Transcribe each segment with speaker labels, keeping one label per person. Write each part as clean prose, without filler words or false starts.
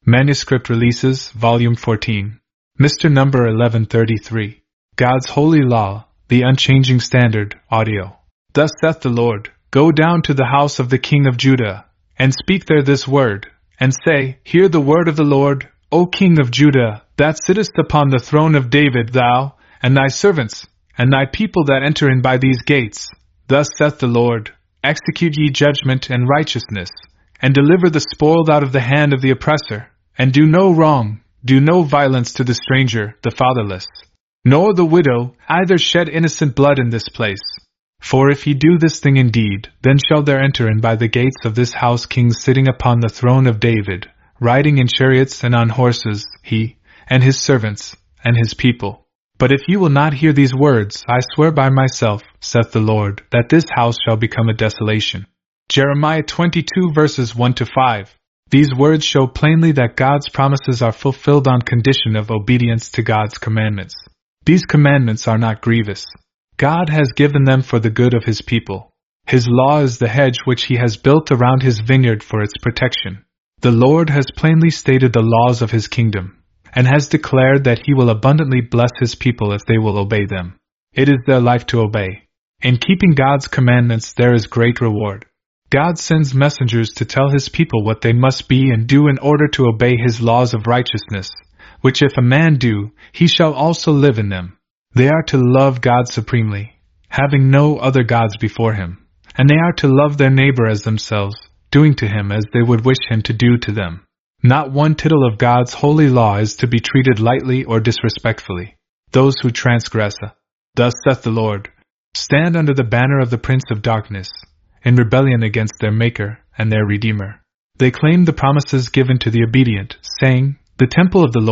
Speaker 1: Manuscript Releases, Volume 14. Mr. Number 1133. God's Holy Law, The Unchanging Standard, Audio. Thus saith the Lord, Go down to the house of the king of Judah, and speak there this word, and say, Hear the word of the Lord, O King of Judah, that sittest upon the throne of David, thou, and thy servants, and thy people that enter in by these gates. Thus saith the Lord, Execute ye judgment and righteousness, and deliver the spoiled out of the hand of the oppressor, and do no wrong, do no violence to the stranger, the fatherless, nor the widow, either shed innocent blood in this place. For if ye do this thing indeed, then shall there enter in by the gates of this house kings sitting upon the throne of David, riding in chariots and on horses, he, and his servants, and his people. But if ye will not hear these words, I swear by myself, saith the Lord, that this house shall become a desolation. Jeremiah 22 verses 1-5. These words show plainly that God's promises are fulfilled on condition of obedience to God's commandments. These commandments are not grievous. God has given them for the good of His people. His law is the hedge which He has built around His vineyard for its protection. The Lord has plainly stated the laws of His kingdom, and has declared that He will abundantly bless His people if they will obey them. It is their life to obey. In keeping God's commandments there is great reward. God sends messengers to tell His people what they must be and do in order to obey His laws of righteousness, which if a man do, he shall also live in them. They are to love God supremely, having no other gods before Him, and they are to love their neighbor as themselves, doing to him as they would wish him to do to them. Not one tittle of God's holy law is to be treated lightly or disrespectfully. Those who transgress, thus saith the Lord, stand under the banner of the Prince of Darkness, in rebellion against their Maker and their Redeemer. They claim the promises given to the obedient, saying, The temple of the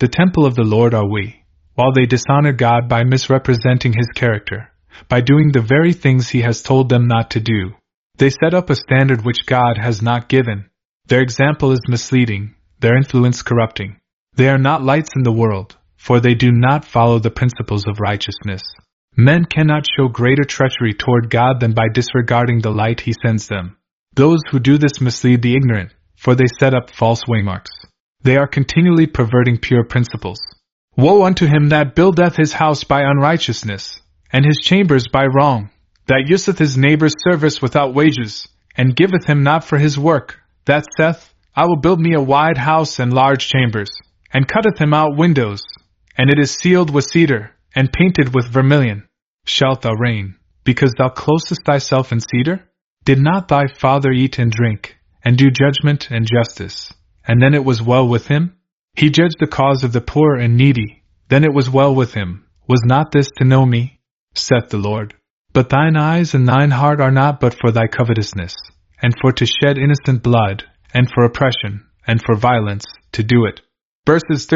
Speaker 1: Lord are we, while they dishonor God by misrepresenting His character, by doing the very things He has told them not to do. They set up a standard which God has not given. Their example is misleading, their influence corrupting. They are not lights in the world, for they do not follow the principles of righteousness. Men cannot show greater treachery toward God than by disregarding the light He sends them. Those who do this mislead the ignorant, for they set up false waymarks. They are continually perverting pure principles. Woe unto him that buildeth his house by unrighteousness, and his chambers by wrong, that useth his neighbor's service without wages, and giveth him not for his work, that saith, I will build me a wide house and large chambers, and cutteth him out windows, and it is sealed with cedar, and painted with vermilion. Shalt thou reign, because thou closest thyself in cedar? Did not thy father eat and drink, and do judgment and justice, and then it was well with him? He judged the cause of the poor and needy, then it was well with him. Was not this to know me? Saith the Lord. But thine eyes and thine heart are not but for thy covetousness, and for to shed innocent blood, and for oppression, and for violence, to do it. Verses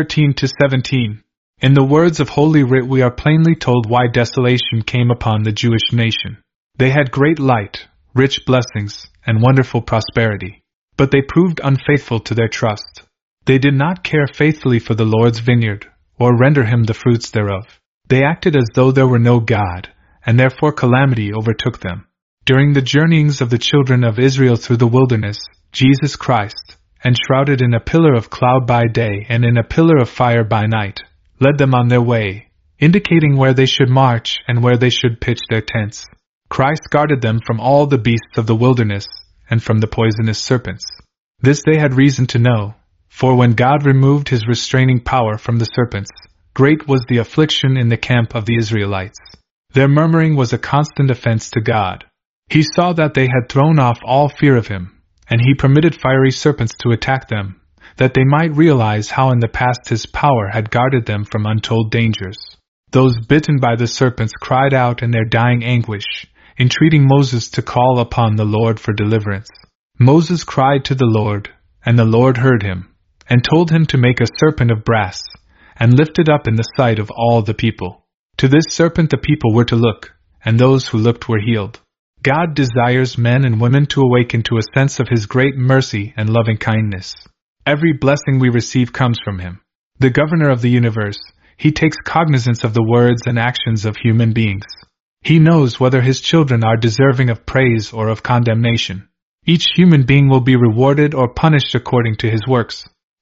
Speaker 1: 13-17. In the words of Holy Writ we are plainly told why desolation came upon the Jewish nation. They had great light, rich blessings, and wonderful prosperity. But they proved unfaithful to their trust. They did not care faithfully for the Lord's vineyard, or render Him the fruits thereof. They acted as though there were no God, and therefore calamity overtook them. During the journeyings of the children of Israel through the wilderness, Jesus Christ, enshrouded in a pillar of cloud by day and in a pillar of fire by night, led them on their way, indicating where they should march and where they should pitch their tents. Christ guarded them from all the beasts of the wilderness and from the poisonous serpents. This they had reason to know, for when God removed His restraining power from the serpents, great was the affliction in the camp of the Israelites. Their murmuring was a constant offense to God. He saw that they had thrown off all fear of Him, and He permitted fiery serpents to attack them, that they might realize how in the past His power had guarded them from untold dangers. Those bitten by the serpents cried out in their dying anguish, entreating Moses to call upon the Lord for deliverance. Moses cried to the Lord, and the Lord heard him, and told him to make a serpent of brass, and lift it up in the sight of all the people. To this serpent the people were to look, and those who looked were healed. God desires men and women to awaken to a sense of His great mercy and loving kindness. Every blessing we receive comes from Him. The governor of the universe, He takes cognizance of the words and actions of human beings. He knows whether His children are deserving of praise or of condemnation. Each human being will be rewarded or punished according to his works.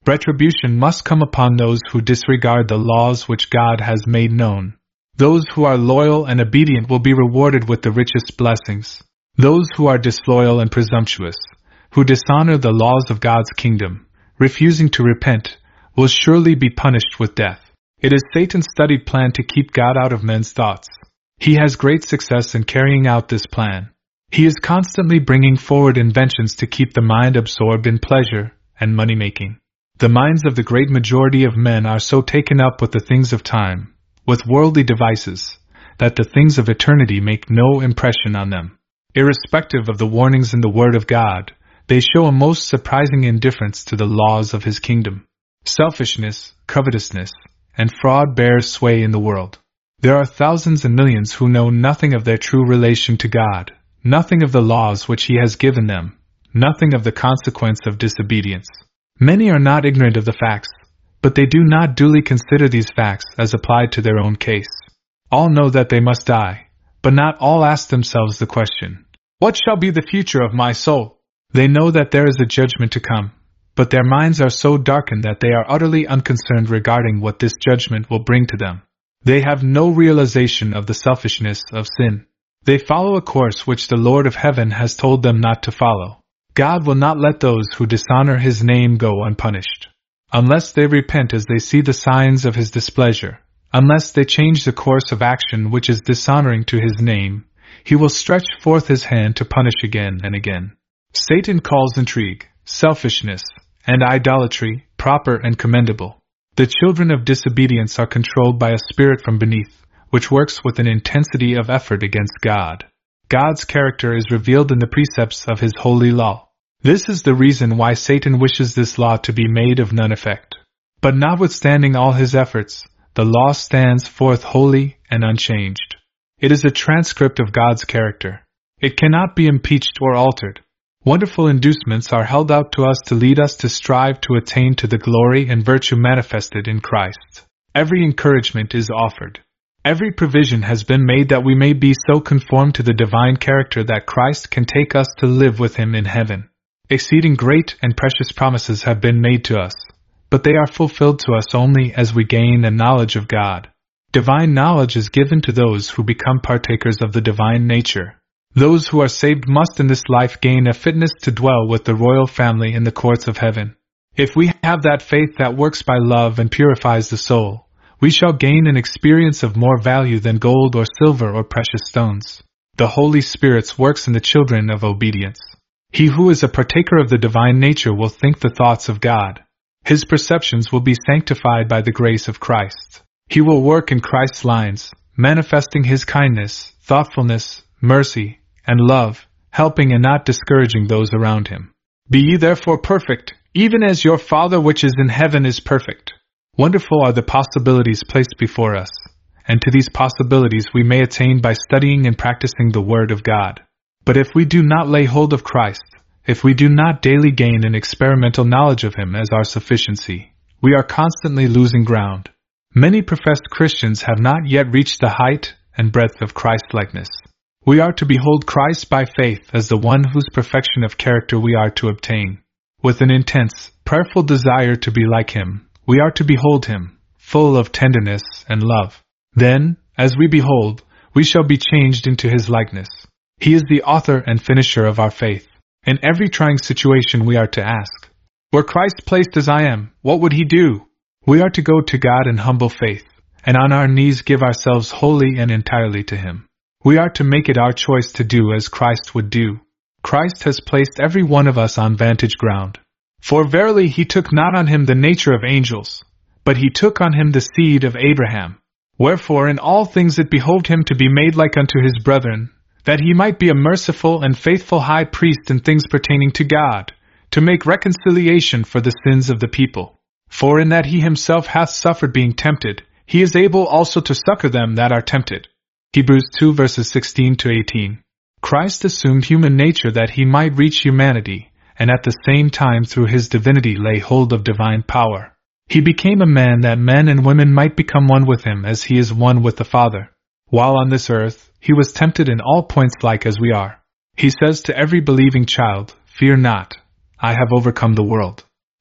Speaker 1: Retribution must come upon those who disregard the laws which God has made known. Those who are loyal and obedient will be rewarded with the richest blessings. Those who are disloyal and presumptuous, who dishonor the laws of God's kingdom, refusing to repent, will surely be punished with death. It is Satan's studied plan to keep God out of men's thoughts. He has great success in carrying out this plan. He is constantly bringing forward inventions to keep the mind absorbed in pleasure and money-making. The minds of the great majority of men are so taken up with the things of time, with worldly devices, that the things of eternity make no impression on them. Irrespective of the warnings in the Word of God, they show a most surprising indifference to the laws of His kingdom. Selfishness, covetousness, and fraud bear sway in the world. There are thousands and millions who know nothing of their true relation to God, nothing of the laws which He has given them, nothing of the consequence of disobedience. Many are not ignorant of the facts, but they do not duly consider these facts as applied to their own case. All know that they must die, but not all ask themselves the question, "What shall be the future of my soul?" They know that there is a judgment to come, but their minds are so darkened that they are utterly unconcerned regarding what this judgment will bring to them. They have no realization of the selfishness of sin. They follow a course which the Lord of Heaven has told them not to follow. God will not let those who dishonor His name go unpunished. Unless they repent as they see the signs of His displeasure, unless they change the course of action which is dishonoring to His name, He will stretch forth His hand to punish again and again. Satan calls intrigue, selfishness, and idolatry proper and commendable. The children of disobedience are controlled by a spirit from beneath, which works with an intensity of effort against God. God's character is revealed in the precepts of His holy law. This is the reason why Satan wishes this law to be made of none effect. But notwithstanding all his efforts, the law stands forth holy and unchanged. It is a transcript of God's character. It cannot be impeached or altered. Wonderful inducements are held out to us to lead us to strive to attain to the glory and virtue manifested in Christ. Every encouragement is offered. Every provision has been made that we may be so conformed to the divine character that Christ can take us to live with Him in heaven. Exceeding great and precious promises have been made to us, but they are fulfilled to us only as we gain a knowledge of God. Divine knowledge is given to those who become partakers of the divine nature. Those who are saved must in this life gain a fitness to dwell with the royal family in the courts of heaven. If we have that faith that works by love and purifies the soul, we shall gain an experience of more value than gold or silver or precious stones. The Holy Spirit's works in the children of obedience. He who is a partaker of the divine nature will think the thoughts of God. His perceptions will be sanctified by the grace of Christ. He will work in Christ's lines, manifesting His kindness, thoughtfulness, mercy, and love, helping and not discouraging those around him. Be ye therefore perfect, even as your Father which is in heaven is perfect. Wonderful are the possibilities placed before us, and to these possibilities we may attain by studying and practicing the Word of God. But if we do not lay hold of Christ, if we do not daily gain an experimental knowledge of Him as our sufficiency, we are constantly losing ground. Many professed Christians have not yet reached the height and breadth of Christ-likeness. We are to behold Christ by faith as the one whose perfection of character we are to obtain. With an intense, prayerful desire to be like Him, we are to behold Him, full of tenderness and love. Then, as we behold, we shall be changed into His likeness. He is the author and finisher of our faith. In every trying situation we are to ask, were Christ placed as I am, what would He do? We are to go to God in humble faith, and on our knees give ourselves wholly and entirely to Him. We are to make it our choice to do as Christ would do. Christ has placed every one of us on vantage ground. For verily He took not on Him the nature of angels, but He took on Him the seed of Abraham. Wherefore in all things it behoved Him to be made like unto His brethren, that He might be a merciful and faithful high priest in things pertaining to God, to make reconciliation for the sins of the people. For in that He Himself hath suffered being tempted, He is able also to succor them that are tempted. Hebrews 2 verses 16 to 18. Christ assumed human nature that He might reach humanity, and at the same time through His divinity lay hold of divine power. He became a man that men and women might become one with Him as He is one with the Father. While on this earth, He was tempted in all points like as we are. He says to every believing child, "Fear not, I have overcome the world."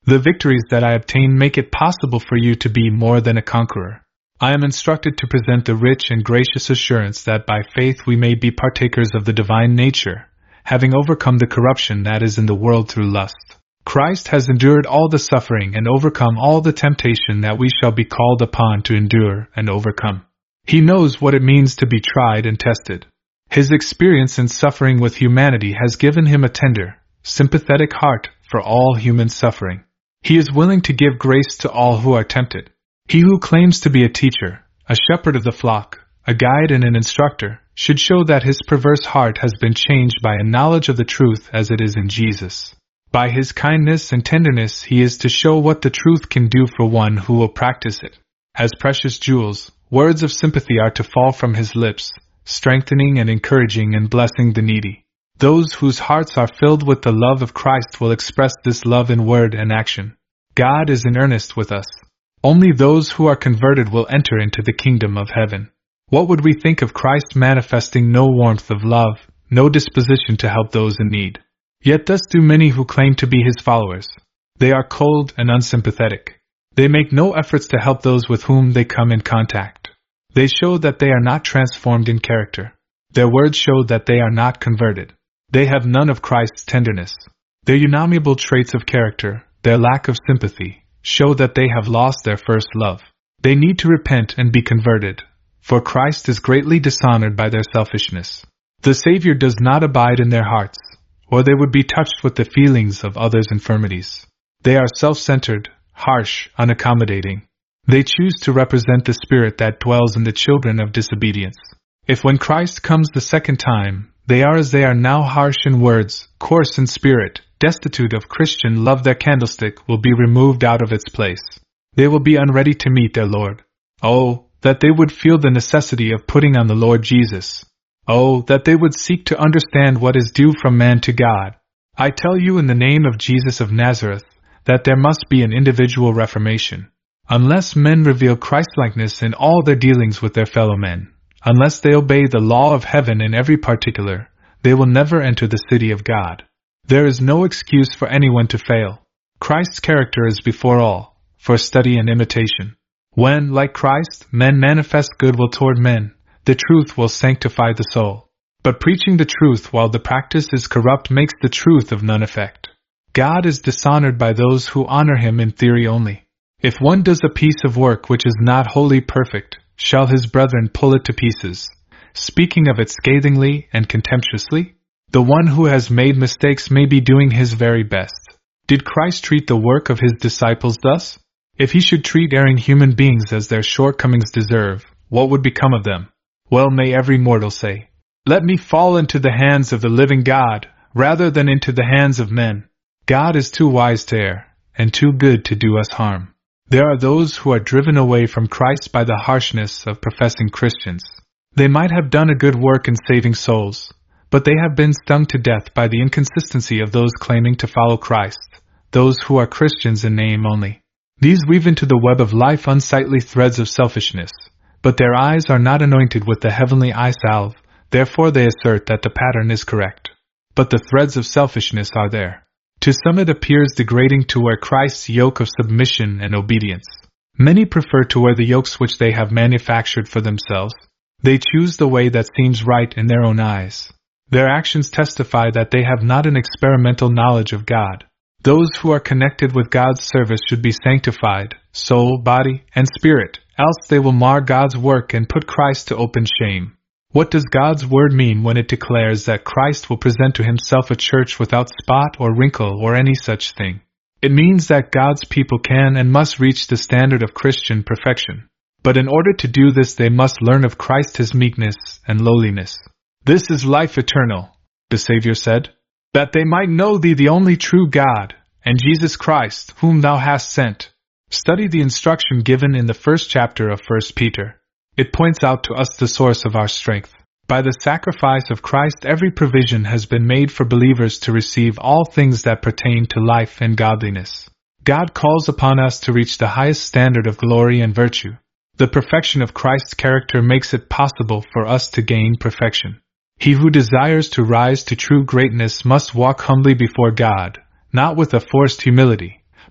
Speaker 1: The victories that I obtain make it possible for you to be more than a conqueror. I am instructed to present the rich and gracious assurance that by faith we may be partakers of the divine nature, having overcome the corruption that is in the world through lust. Christ has endured all the suffering and overcome all the temptation that we shall be called upon to endure and overcome. He knows what it means to be tried and tested. His experience in suffering with humanity has given him a tender, sympathetic heart for all human suffering. He is willing to give grace to all who are tempted. He who claims to be a teacher, a shepherd of the flock, a guide and an instructor, should show that his perverse heart has been changed by a knowledge of the truth as it is in Jesus. By his kindness and tenderness he is to show what the truth can do for one who will practice it. As precious jewels, words of sympathy are to fall from his lips, strengthening and encouraging and blessing the needy. Those whose hearts are filled with the love of Christ will express this love in word and action. God is in earnest with us. Only those who are converted will enter into the kingdom of heaven. What would we think of Christ manifesting no warmth of love, no disposition to help those in need? Yet thus do many who claim to be his followers. They are cold and unsympathetic. They make no efforts to help those with whom they come in contact. They show that they are not transformed in character. Their words show that they are not converted. They have none of Christ's tenderness. Their unamiable traits of character, their lack of sympathy, show that they have lost their first love. They need to repent and be converted, for Christ is greatly dishonored by their selfishness. The Savior does not abide in their hearts, or they would be touched with the feelings of others' infirmities. They are self-centered, harsh, unaccommodating. They choose to represent the spirit that dwells in the children of disobedience. If when Christ comes the second time, they are as they are now, harsh in words, coarse in spirit, destitute of Christian love, their candlestick will be removed out of its place. They will be unready to meet their Lord. Oh, that they would feel the necessity of putting on the Lord Jesus. Oh, that they would seek to understand what is due from man to God. I tell you in the name of Jesus of Nazareth, that there must be an individual reformation. Unless men reveal Christlikeness in all their dealings with their fellow men, unless they obey the law of heaven in every particular, they will never enter the city of God. There is no excuse for anyone to fail. Christ's character is before all, for study and imitation. When, like Christ, men manifest goodwill toward men, the truth will sanctify the soul. But preaching the truth while the practice is corrupt makes the truth of none effect. God is dishonored by those who honor him in theory only. If one does a piece of work which is not wholly perfect, shall his brethren pull it to pieces, speaking of it scathingly and contemptuously? The one who has made mistakes may be doing his very best. Did Christ treat the work of his disciples thus? If he should treat erring human beings as their shortcomings deserve, what would become of them? Well, may every mortal say, "Let me fall into the hands of the living God, rather than into the hands of men." God is too wise to err, and too good to do us harm. There are those who are driven away from Christ by the harshness of professing Christians. They might have done a good work in saving souls, but they have been stung to death by the inconsistency of those claiming to follow Christ, those who are Christians in name only. These weave into the web of life unsightly threads of selfishness, but their eyes are not anointed with the heavenly eye salve, therefore they assert that the pattern is correct. But the threads of selfishness are there. To some it appears degrading to wear Christ's yoke of submission and obedience. Many prefer to wear the yokes which they have manufactured for themselves. They choose the way that seems right in their own eyes. Their actions testify that they have not an experimental knowledge of God. Those who are connected with God's service should be sanctified, soul, body, and spirit, else they will mar God's work and put Christ to open shame. What does God's word mean when it declares that Christ will present to himself a church without spot or wrinkle or any such thing? It means that God's people can and must reach the standard of Christian perfection. But in order to do this they must learn of Christ his meekness and lowliness. "This is life eternal," the Savior said, "that they might know thee the only true God, and Jesus Christ, whom thou hast sent." Study the instruction given in the first chapter of 1 Peter. It points out to us the source of our strength. By the sacrifice of Christ every provision has been made for believers to receive all things that pertain to life and godliness. God calls upon us to reach the highest standard of glory and virtue. The perfection of Christ's character makes it possible for us to gain perfection. He who desires to rise to true greatness must walk humbly before God, not with a forced humility,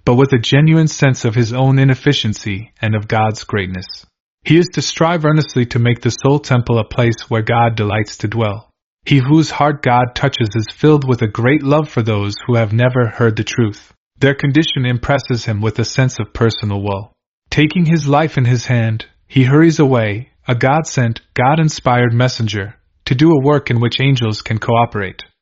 Speaker 1: but with a genuine sense of his own inefficiency and of God's greatness. He is to strive earnestly to make the soul temple a place where God delights to dwell. He whose heart God touches is filled with a great love for those who have never heard the truth. Their condition impresses him with a sense of personal woe. Taking his life in his hand, he hurries away, a God-sent, God-inspired messenger, to do a work in which angels can cooperate.